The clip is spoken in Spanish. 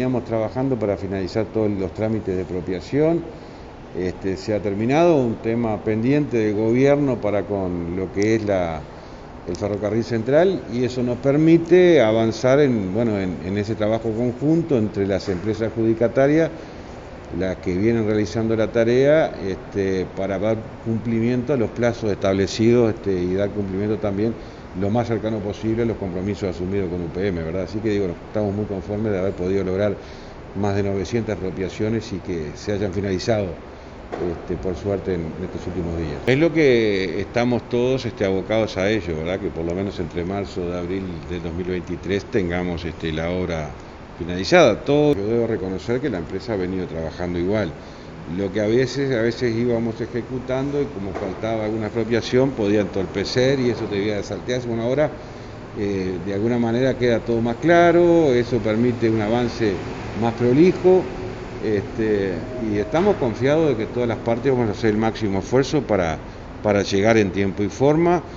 veníamos trabajando para finalizar todos los trámites de expropiación. Se ha terminado, un tema pendiente del gobierno para con lo que es el ferrocarril central, y eso nos permite avanzar en ese trabajo conjunto entre las empresas adjudicatarias, las que vienen realizando la tarea, para dar cumplimiento a los plazos establecidos, y dar cumplimiento también lo más cercano posible a los compromisos asumidos con UPM, ¿verdad? Así que estamos muy conformes de haber podido lograr más de 900 expropiaciones y que se hayan finalizado, por suerte, en estos últimos días. Es lo que estamos todos abocados a ello, ¿verdad? Que por lo menos entre marzo y abril del 2023 tengamos la obra finalizada. Yo debo reconocer que la empresa ha venido trabajando igual. Lo que a veces íbamos ejecutando, y como faltaba alguna expropiación podía entorpecer y eso debía de saltearse. Bueno, ahora de alguna manera queda todo más claro, eso permite un avance más prolijo, y estamos confiados de que todas las partes vamos a hacer el máximo esfuerzo para llegar en tiempo y forma.